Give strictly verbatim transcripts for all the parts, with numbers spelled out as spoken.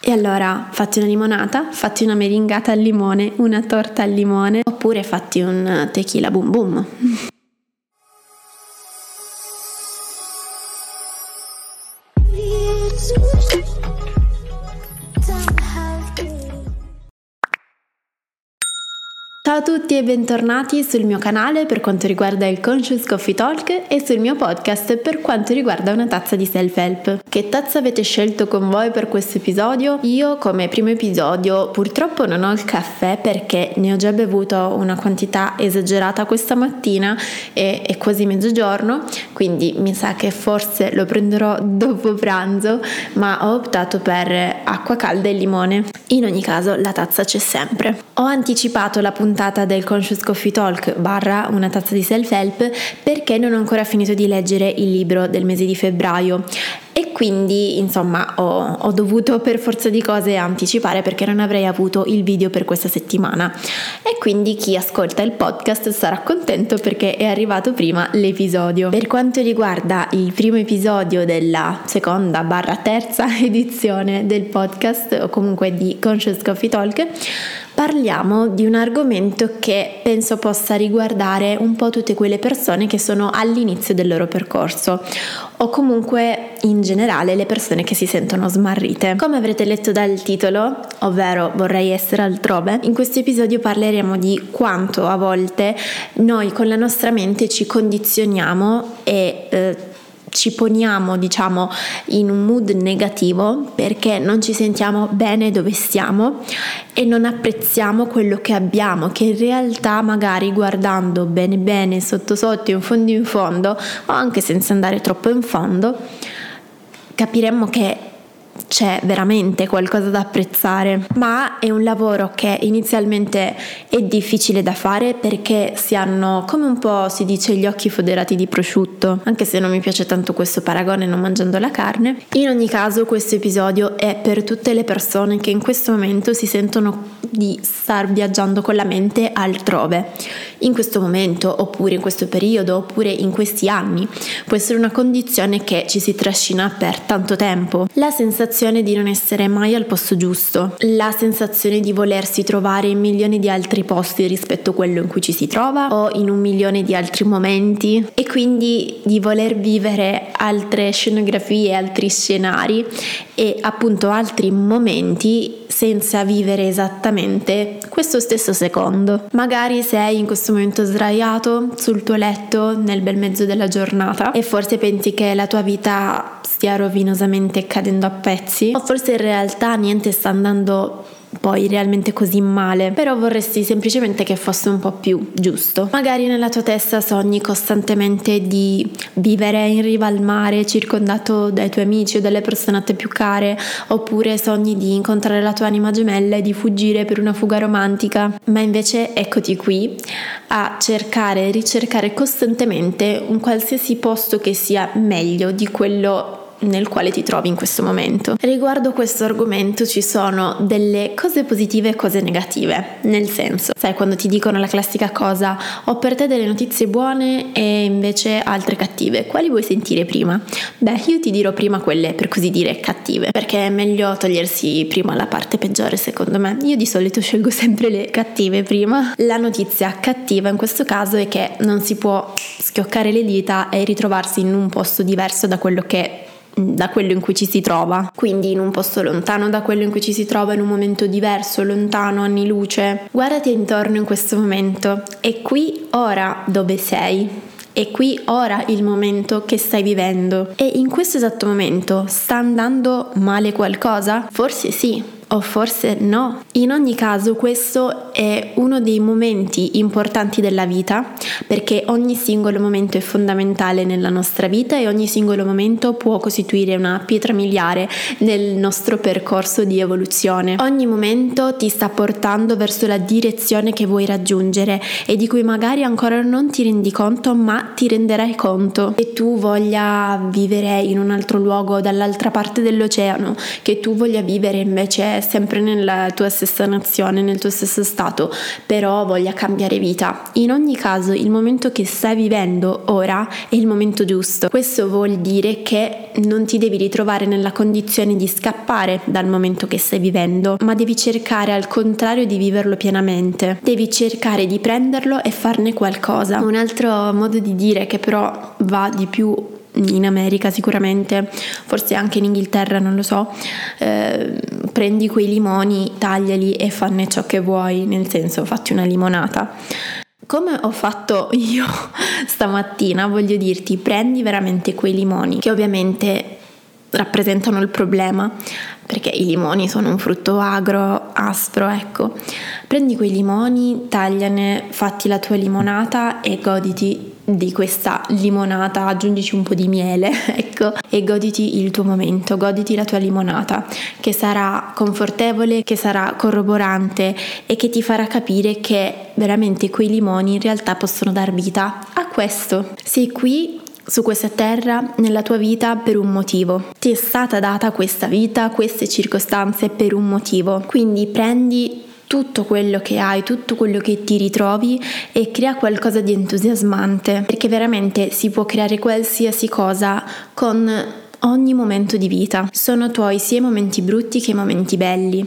E allora fatti una limonata, fatti una meringata al limone, una torta al limone, oppure fatti un tequila boom boom. Ciao a tutti e bentornati sul mio canale per quanto riguarda il Conscious Coffee Talk e sul mio podcast per quanto riguarda una tazza di self-help. Che tazza avete scelto con voi per questo episodio? Io come primo episodio purtroppo non ho il caffè perché ne ho già bevuto una quantità esagerata questa mattina e è quasi mezzogiorno, quindi mi sa che forse lo prenderò dopo pranzo, ma ho optato per acqua calda e limone. In ogni caso la tazza c'è sempre. Ho anticipato la puntata del Conscious Coffee Talk barra una tazza di self-help perché non ho ancora finito di leggere il libro del mese di febbraio e quindi insomma ho, ho dovuto per forza di cose anticipare perché non avrei avuto il video per questa settimana e quindi chi ascolta il podcast sarà contento perché è arrivato prima l'episodio. Per quanto riguarda il primo episodio della seconda barra terza edizione del podcast o comunque di Conscious Coffee Talk, parliamo di un argomento che penso possa riguardare un po' tutte quelle persone che sono all'inizio del loro percorso o comunque in generale le persone che si sentono smarrite. Come avrete letto dal titolo, ovvero vorrei essere altrove, in questo episodio parleremo di quanto a volte noi con la nostra mente ci condizioniamo e eh, ci poniamo, diciamo, in un mood negativo perché non ci sentiamo bene dove stiamo e non apprezziamo quello che abbiamo, che in realtà magari guardando bene bene, sotto sotto, in fondo in fondo, o anche senza andare troppo in fondo, capiremmo che c'è veramente qualcosa da apprezzare, ma è un lavoro che inizialmente è difficile da fare perché si hanno, come un po' si dice, gli occhi foderati di prosciutto, anche se non mi piace tanto questo paragone non mangiando la carne. In ogni caso questo episodio è per tutte le persone che in questo momento si sentono di star viaggiando con la mente altrove, in questo momento oppure in questo periodo oppure in questi anni. Può essere una condizione che ci si trascina per tanto tempo, la sensazione di non essere mai al posto giusto, la sensazione di volersi trovare in milioni di altri posti rispetto a quello in cui ci si trova o in un milione di altri momenti e quindi di voler vivere altre scenografie, altri scenari e appunto altri momenti senza vivere esattamente questo stesso secondo. Magari sei in questo momento sdraiato sul tuo letto nel bel mezzo della giornata e forse pensi che la tua vita stia rovinosamente cadendo a pezzi o forse in realtà niente sta andando poi realmente così male, però vorresti semplicemente che fosse un po' più giusto. Magari nella tua testa sogni costantemente di vivere in riva al mare circondato dai tuoi amici o dalle persone a te più care, oppure sogni di incontrare la tua anima gemella e di fuggire per una fuga romantica, ma invece eccoti qui a cercare e ricercare costantemente un qualsiasi posto che sia meglio di quello nel quale ti trovi in questo momento. Riguardo questo argomento ci sono delle cose positive e cose negative, nel senso, sai, quando ti dicono la classica cosa: ho per te delle notizie buone e invece altre cattive, quali vuoi sentire prima? Beh, io ti dirò prima quelle per così dire cattive, perché è meglio togliersi prima la parte peggiore secondo me. Io di solito scelgo sempre le cattive prima. La notizia cattiva in questo caso è che non si può schioccare le dita e ritrovarsi in un posto diverso da quello che da quello in cui ci si trova, quindi in un posto lontano da quello in cui ci si trova, in un momento diverso, lontano, anni luce. Guardati intorno in questo momento, è qui ora dove sei, è qui ora il momento che stai vivendo e in questo esatto momento sta andando male qualcosa? Forse sì, o forse no. In ogni caso questo è uno dei momenti importanti della vita, perché ogni singolo momento è fondamentale nella nostra vita e ogni singolo momento può costituire una pietra miliare nel nostro percorso di evoluzione. Ogni momento ti sta portando verso la direzione che vuoi raggiungere e di cui magari ancora non ti rendi conto, ma ti renderai conto. Che tu voglia vivere in un altro luogo dall'altra parte dell'oceano, che tu voglia vivere invece sempre nella tua stessa nazione, nel tuo stesso stato, passato, però voglia cambiare vita. In ogni caso il momento che stai vivendo ora è il momento giusto. Questo vuol dire che non ti devi ritrovare nella condizione di scappare dal momento che stai vivendo, ma devi cercare al contrario di viverlo pienamente. Devi cercare di prenderlo e farne qualcosa. Un altro modo di dire che però va di più in America sicuramente, forse anche in Inghilterra, non lo so, eh, prendi quei limoni, tagliali e fanne ciò che vuoi, nel senso fatti una limonata. Come ho fatto io stamattina, voglio dirti, prendi veramente quei limoni che ovviamente rappresentano il problema, perché i limoni sono un frutto agro, aspro, ecco. Prendi quei limoni, tagliane, fatti la tua limonata e goditi di questa limonata, aggiungici un po' di miele, ecco, e goditi il tuo momento, goditi la tua limonata, che sarà confortevole, che sarà corroborante e che ti farà capire che veramente quei limoni in realtà possono dar vita a questo. Sei qui su questa terra nella tua vita per un motivo. Ti è stata data questa vita, queste circostanze per un motivo. Quindi prendi tutto quello che hai, tutto quello che ti ritrovi e crea qualcosa di entusiasmante, perché veramente si può creare qualsiasi cosa con ogni momento di vita. Sono tuoi sia i momenti brutti che i momenti belli.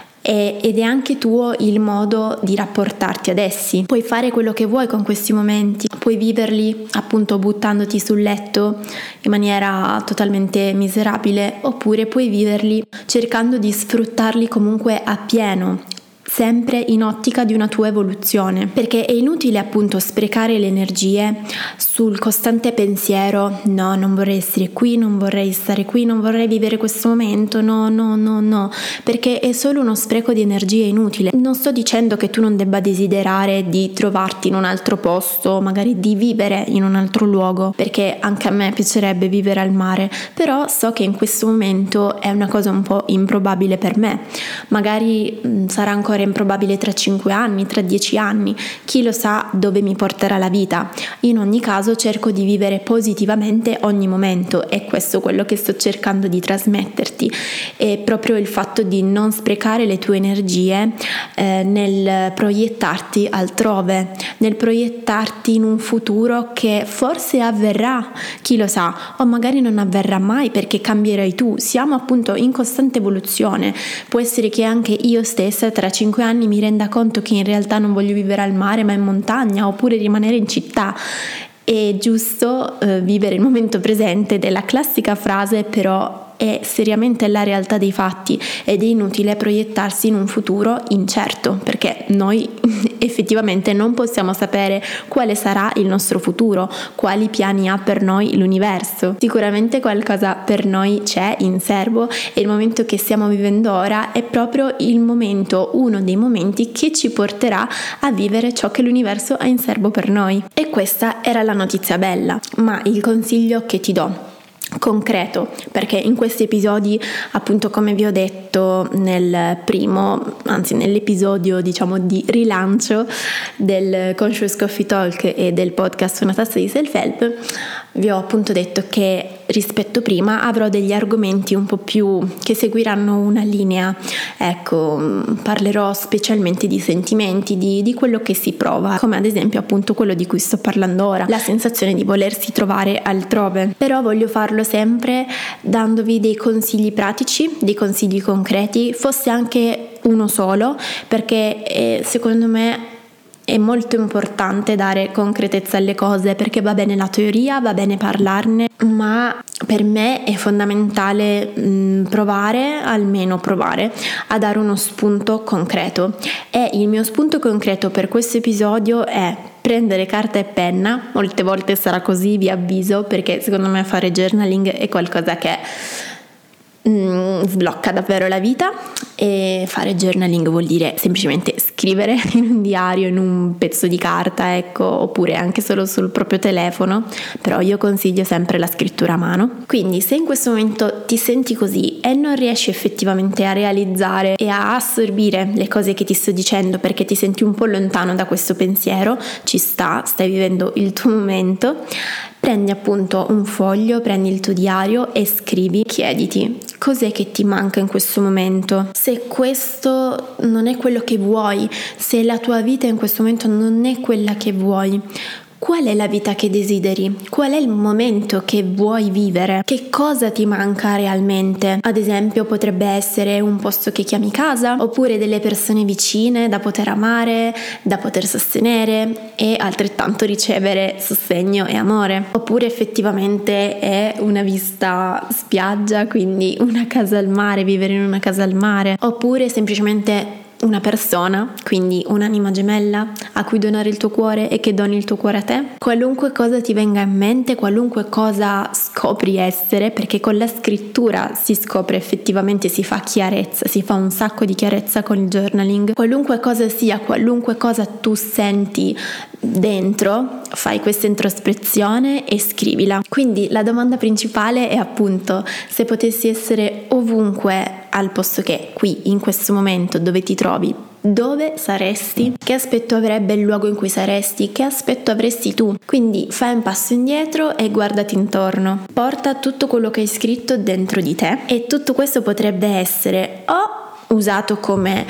Ed è anche tuo il modo di rapportarti ad essi. Puoi fare quello che vuoi con questi momenti, puoi viverli appunto buttandoti sul letto in maniera totalmente miserabile, oppure puoi viverli cercando di sfruttarli comunque appieno, sempre in ottica di una tua evoluzione, perché è inutile appunto sprecare le energie sul costante pensiero: no, non vorrei essere qui, non vorrei stare qui, non vorrei vivere questo momento, no, no, no, no, perché è solo uno spreco di energie inutile. Non sto dicendo che tu non debba desiderare di trovarti in un altro posto, magari di vivere in un altro luogo, perché anche a me piacerebbe vivere al mare, però so che in questo momento è una cosa un po' improbabile per me. Magari mh, sarà ancora improbabile tra cinque anni, tra dieci anni, chi lo sa dove mi porterà la vita. In ogni caso cerco di vivere positivamente ogni momento, e questo è quello che sto cercando di trasmetterti, è proprio il fatto di non sprecare le tue energie eh, nel proiettarti altrove, nel proiettarti in un futuro che forse avverrà, chi lo sa, o magari non avverrà mai perché cambierai tu. Siamo appunto in costante evoluzione. Può essere che anche io stessa tra cinque anni mi renda conto che in realtà non voglio vivere al mare ma in montagna, oppure rimanere in città. È giusto eh, vivere il momento presente, della classica frase, però è seriamente la realtà dei fatti ed è inutile proiettarsi in un futuro incerto, perché noi effettivamente non possiamo sapere quale sarà il nostro futuro, quali piani ha per noi l'universo. Sicuramente qualcosa per noi c'è in serbo e il momento che stiamo vivendo ora è proprio il momento, uno dei momenti che ci porterà a vivere ciò che l'universo ha in serbo per noi. E questa era la notizia bella, ma il consiglio che ti do concreto, perché in questi episodi, appunto, come vi ho detto nel primo, anzi nell'episodio diciamo di rilancio del Conscious Coffee Talk e del podcast Una tazza di self-help, vi ho appunto detto che rispetto prima avrò degli argomenti un po' più che seguiranno una linea. Ecco, parlerò specialmente di sentimenti, di, di quello che si prova, come ad esempio appunto quello di cui sto parlando ora, la sensazione di volersi trovare altrove. Però voglio farlo sempre dandovi dei consigli pratici, dei consigli concreti, fosse anche uno solo, perché eh, secondo me è molto importante dare concretezza alle cose, perché va bene la teoria, va bene parlarne, ma per me è fondamentale mh, provare, almeno provare, a dare uno spunto concreto. E il mio spunto concreto per questo episodio è prendere carta e penna. Molte volte sarà così, vi avviso, perché secondo me fare journaling è qualcosa che Mm, sblocca davvero la vita. E fare journaling vuol dire semplicemente scrivere in un diario, in un pezzo di carta, ecco, oppure anche solo sul proprio telefono, però io consiglio sempre la scrittura a mano. Quindi se in questo momento ti senti così e non riesci effettivamente a realizzare e a assorbire le cose che ti sto dicendo perché ti senti un po' lontano da questo pensiero, ci sta, stai vivendo il tuo momento, Prendi appunto un foglio, prendi il tuo diario e scrivi, chiediti cos'è che ti manca in questo momento. Se questo non è quello che vuoi, se la tua vita in questo momento non è quella che vuoi, qual è la vita che desideri? Qual è il momento che vuoi vivere? Che cosa ti manca realmente? Ad esempio potrebbe essere un posto che chiami casa, oppure delle persone vicine da poter amare, da poter sostenere e altrettanto ricevere sostegno e amore. Oppure effettivamente è una vista spiaggia, quindi una casa al mare, vivere in una casa al mare. Oppure semplicemente una persona, quindi un'anima gemella a cui donare il tuo cuore e che doni il tuo cuore a te. Qualunque cosa ti venga in mente, qualunque cosa scopri essere, perché con la scrittura si scopre effettivamente, si fa chiarezza, si fa un sacco di chiarezza con il journaling. Qualunque cosa sia, qualunque cosa tu senti dentro, fai questa introspezione e scrivila. Quindi la domanda principale è appunto: se potessi essere ovunque al posto che qui, in questo momento dove ti trovi, dove saresti? Che aspetto avrebbe il luogo in cui saresti? Che aspetto avresti tu? Quindi fai un passo indietro e guardati intorno. Porta tutto quello che hai scritto dentro di te, e tutto questo potrebbe essere o usato come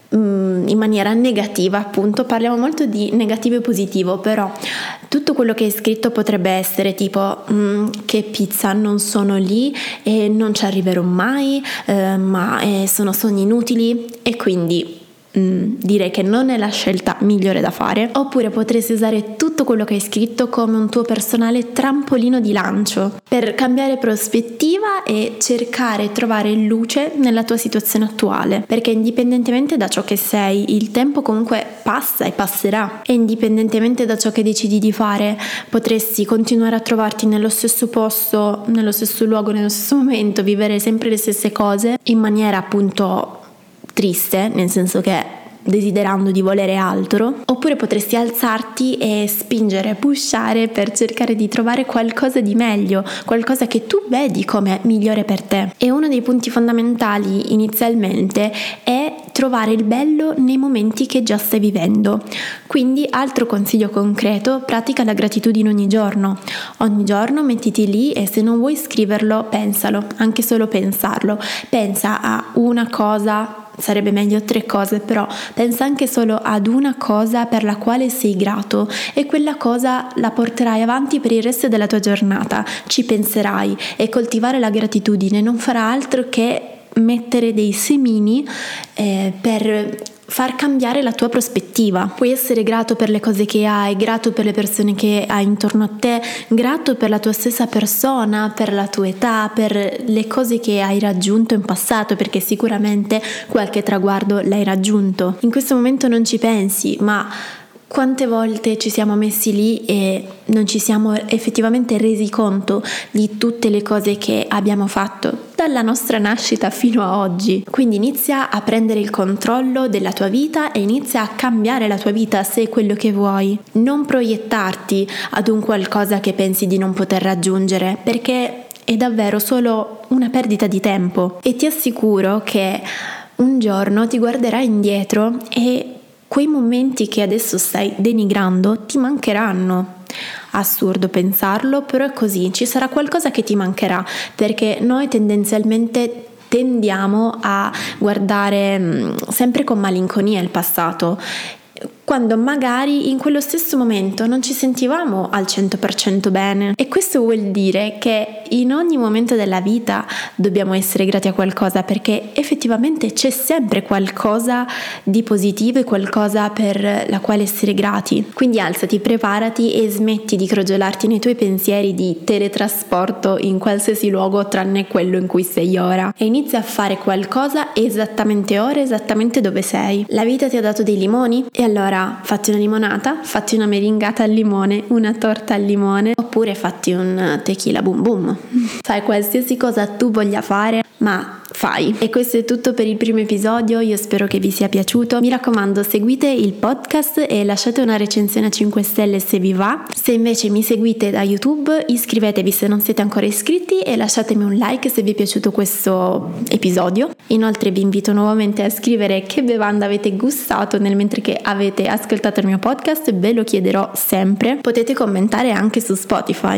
in maniera negativa, appunto parliamo molto di negativo e positivo, però tutto quello che hai scritto potrebbe essere tipo che pizza, non sono lì e non ci arriverò mai, eh, ma eh, sono sogni inutili, e quindi Mm, direi che non è la scelta migliore da fare. Oppure potresti usare tutto quello che hai scritto come un tuo personale trampolino di lancio per cambiare prospettiva e cercare e trovare luce nella tua situazione attuale, perché indipendentemente da ciò che sei, il tempo comunque passa e passerà, e indipendentemente da ciò che decidi di fare potresti continuare a trovarti nello stesso posto, nello stesso luogo, nello stesso momento, vivere sempre le stesse cose in maniera appunto triste, nel senso che desiderando di volere altro. Oppure potresti alzarti e spingere, pushare per cercare di trovare qualcosa di meglio, qualcosa che tu vedi come migliore per te. E uno dei punti fondamentali inizialmente è trovare il bello nei momenti che già stai vivendo. Quindi, altro consiglio concreto: pratica la gratitudine ogni giorno. Ogni giorno mettiti lì e, se non vuoi scriverlo, pensalo, anche solo pensarlo. Pensa a una cosa, sarebbe meglio tre cose, però pensa anche solo ad una cosa per la quale sei grato, e quella cosa la porterai avanti per il resto della tua giornata. Ci penserai, e coltivare la gratitudine non farà altro che mettere dei semini eh, per far cambiare la tua prospettiva. Puoi essere grato per le cose che hai, grato per le persone che hai intorno a te, grato per la tua stessa persona, per la tua età, per le cose che hai raggiunto in passato, perché sicuramente qualche traguardo l'hai raggiunto. In questo momento non ci pensi, ma quante volte ci siamo messi lì e non ci siamo effettivamente resi conto di tutte le cose che abbiamo fatto dalla nostra nascita fino a oggi. Quindi inizia a prendere il controllo della tua vita e inizia a cambiare la tua vita se è quello che vuoi. Non proiettarti ad un qualcosa che pensi di non poter raggiungere, perché è davvero solo una perdita di tempo, e ti assicuro che un giorno ti guarderai indietro e quei momenti che adesso stai denigrando ti mancheranno. Assurdo pensarlo, però è così. Ci sarà qualcosa che ti mancherà, perché noi tendenzialmente tendiamo a guardare mh, sempre con malinconia il passato, quando magari in quello stesso momento non ci sentivamo al cento per cento bene. E questo vuol dire che in ogni momento della vita dobbiamo essere grati a qualcosa, perché effettivamente c'è sempre qualcosa di positivo e qualcosa per la quale essere grati. Quindi alzati, preparati e smetti di crogiolarti nei tuoi pensieri di teletrasporto in qualsiasi luogo tranne quello in cui sei ora, e inizia a fare qualcosa esattamente ora, esattamente dove sei. La vita ti ha dato dei limoni, e allora fatti una limonata, fatti una meringata al limone, una torta al limone, oppure fatti un tequila boom boom. Fai qualsiasi cosa tu voglia fare, ma fai. E questo è tutto per il primo episodio. Io spero che vi sia piaciuto. Mi raccomando, seguite il podcast e lasciate una recensione a cinque stelle se vi va. Se invece mi seguite da YouTube, iscrivetevi se non siete ancora iscritti e lasciatemi un like se vi è piaciuto questo episodio. Inoltre vi invito nuovamente a scrivere che bevanda avete gustato nel mentre che avete ascoltato il mio podcast, ve lo chiederò sempre. Potete commentare anche su Spotify.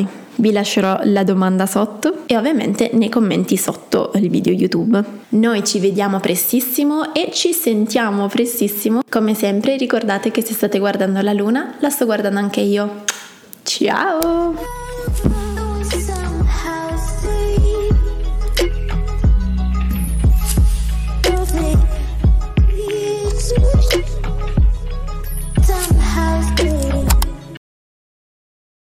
Vi lascerò la domanda sotto e ovviamente nei commenti sotto il video YouTube. Noi ci vediamo prestissimo e ci sentiamo prestissimo. Come sempre ricordate che se state guardando la luna, la sto guardando anche io. Ciao!